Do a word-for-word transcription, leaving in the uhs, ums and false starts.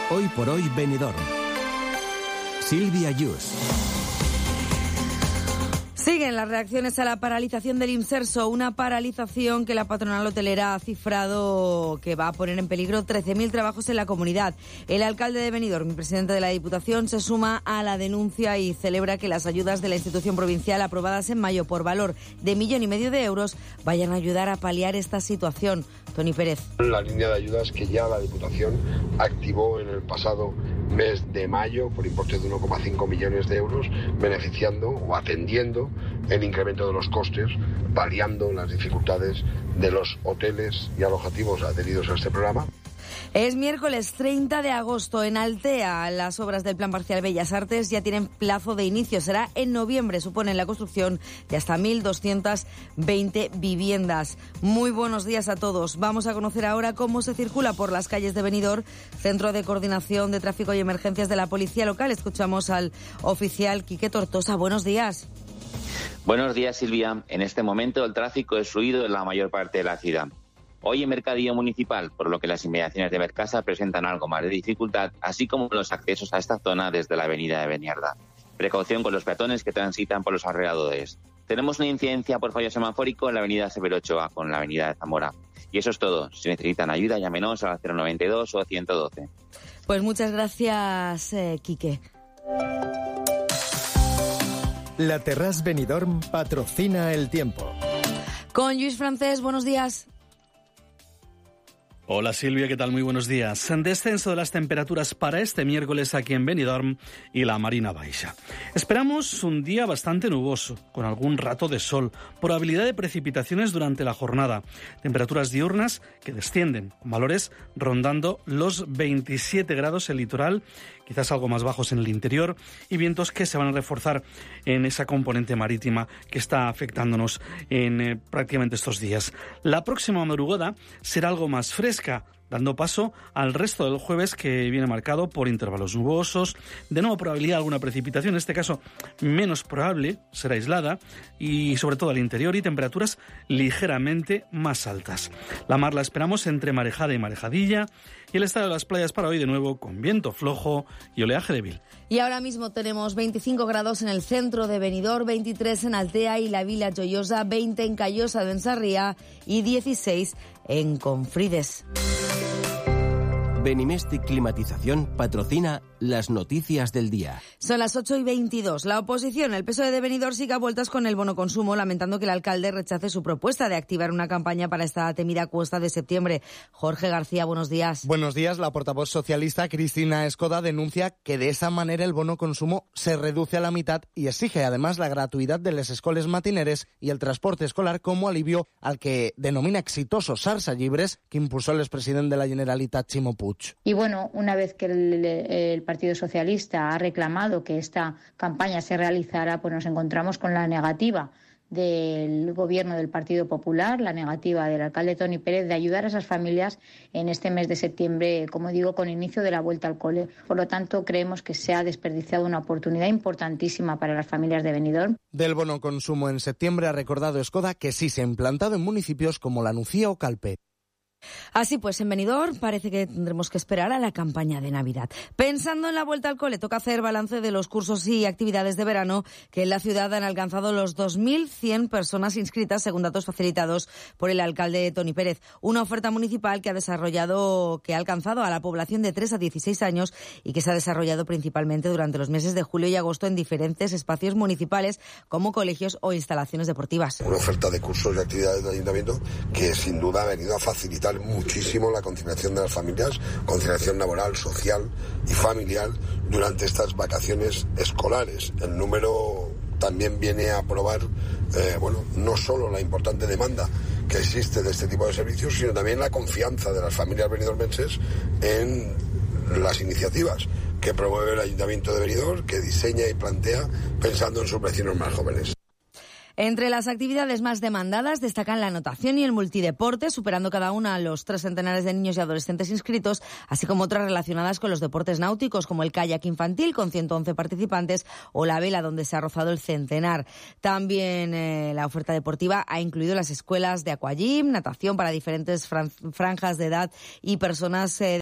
Hoy por hoy Benidorm. Silvia Yus. Siguen las reacciones a la paralización del Imserso, una paralización que la patronal hotelera ha cifrado que va a poner en peligro trece mil trabajos en la comunidad. El alcalde de Benidorm, presidente de la Diputación, se suma a la denuncia y celebra que las ayudas de la institución provincial aprobadas en mayo por valor de millón y medio de euros vayan a ayudar a paliar esta situación. Tony Pérez. La línea de ayudas que ya la Diputación activó en el pasado mes de mayo por importe de uno coma cinco millones de euros, beneficiando o atendiendo el incremento de los costes, paliando las dificultades de los hoteles y alojativos adheridos a este programa. Es miércoles treinta de agosto en Altea. Las obras del Plan Parcial Bellas Artes ya tienen plazo de inicio. Será en noviembre. Suponen la construcción de hasta mil doscientas veinte viviendas. Muy buenos días a todos. Vamos a conocer ahora cómo se circula por las calles de Benidorm, Centro de Coordinación de Tráfico y Emergencias de la Policía Local. Escuchamos al oficial Quique Tortosa. Buenos días. Buenos días, Silvia. En este momento el tráfico es fluido en la mayor parte de la ciudad. Hoy en Mercadillo Municipal, por lo que las inmediaciones de Mercasa presentan algo más de dificultad, así como los accesos a esta zona desde la avenida de Beniarda. Precaución con los peatones que transitan por los alrededores. Tenemos una incidencia por fallo semafórico en la avenida Severo Ochoa con la avenida de Zamora. Y eso es todo. Si necesitan ayuda, llámenos al cero noventa y dos o ciento doce. Pues muchas gracias, eh, Quique. La Terrasse Benidorm patrocina el tiempo. Con Lluís Francés, buenos días. Hola Silvia, ¿qué tal? Muy buenos días. Descenso de las temperaturas para este miércoles aquí en Benidorm y la Marina Baixa. Esperamos un día bastante nuboso, con algún rato de sol, probabilidad de precipitaciones durante la jornada, temperaturas diurnas que descienden, con valores rondando los veintisiete grados en el litoral, quizás algo más bajos en el interior, y vientos que se van a reforzar en esa componente marítima que está afectándonos en eh, prácticamente estos días. La próxima madrugada será algo más fresca, dando paso al resto del jueves, que viene marcado por intervalos nubosos, de nuevo probabilidad de alguna precipitación, en este caso menos probable, será aislada, y sobre todo al interior, y temperaturas ligeramente más altas. La mar la esperamos entre marejada y marejadilla, y el estado de las playas para hoy de nuevo con viento flojo y oleaje débil. Y ahora mismo tenemos veinticinco grados en el centro de Benidorm, veintitrés en Altea y la Vila Joiosa, veinte en Callosa de Ensarría y dieciséis en Confrides. Benimestic Climatización patrocina las noticias del día. Son las ocho y veintidós. La oposición, el P S O E de Benidorm, sigue a vueltas con el bono consumo, lamentando que el alcalde rechace su propuesta de activar una campaña para esta temida cuesta de septiembre. Jorge García, buenos días. Buenos días. La portavoz socialista Cristina Escoda denuncia que de esa manera el bono consumo se reduce a la mitad y exige además la gratuidad de las escoles matineres y el transporte escolar como alivio al que denomina exitoso Sarsa Llibres, que impulsó el expresidente de la Generalitat, Ximo Puig. Y bueno, una vez que el, el Partido Socialista ha reclamado que esta campaña se realizara, pues nos encontramos con la negativa del gobierno del Partido Popular, la negativa del alcalde Tony Pérez de ayudar a esas familias en este mes de septiembre, como digo, con inicio de la vuelta al cole. Por lo tanto, creemos que se ha desperdiciado una oportunidad importantísima para las familias de Benidorm. Del bono consumo en septiembre ha recordado Escoda que sí se ha implantado en municipios como La Nucía o Calpe. Así pues, en Benidorm parece que tendremos que esperar a la campaña de Navidad. Pensando en la vuelta al cole, toca hacer balance de los cursos y actividades de verano que en la ciudad han alcanzado los dos mil cien personas inscritas, según datos facilitados por el alcalde Tony Pérez. Una oferta municipal que ha desarrollado, que ha alcanzado a la población de tres a dieciséis años y que se ha desarrollado principalmente durante los meses de julio y agosto en diferentes espacios municipales como colegios o instalaciones deportivas. Una oferta de cursos y actividades del ayuntamiento que sin duda ha venido a facilitar muchísimo la conciliación de las familias, conciliación laboral, social y familiar durante estas vacaciones escolares. El número también viene a probar, eh, bueno, no solo la importante demanda que existe de este tipo de servicios, sino también la confianza de las familias benidormenses en las iniciativas que promueve el Ayuntamiento de Benidorm, que diseña y plantea pensando en sus vecinos más jóvenes. Entre las actividades más demandadas destacan la natación y el multideporte, superando cada una a los tres centenares de niños y adolescentes inscritos, así como otras relacionadas con los deportes náuticos, como el kayak infantil, con ciento once participantes, o la vela, donde se ha rozado el centenar. También eh, la oferta deportiva ha incluido las escuelas de aquagym, natación para diferentes fran- franjas de edad y personas eh,